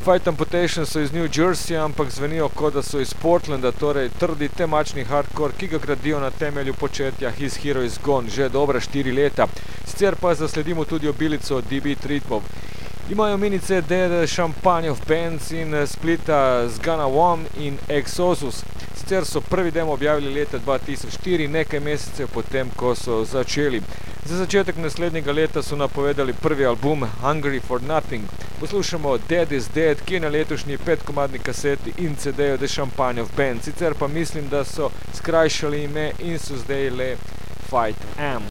Fight Amputation so iz New Jerseyja, ampak zvenijo, kot da so iz Portlanda, torej trdi temačni hardcore, ki ga gradijo na temelju početja His Hero Is Gone že dobra 4 leta. Sicer pa zasledimo tudi obilico DB Treatmov. Imajo mini CD The Champagne of Bands in Splita Zgana One in Exodus. Sicer so prvi demo objavili leta 2004, nekaj mesecev potem, ko so začeli. Za začetek naslednjega leta so napovedali prvi album Hungry for Nothing. Poslušamo Dead is Dead, ki je na letošnji 5-komadni kaseti in CD-ju The Champagne of Bands. Sicer pa mislim, da so skrajšali ime in so zdaj le Fight Am.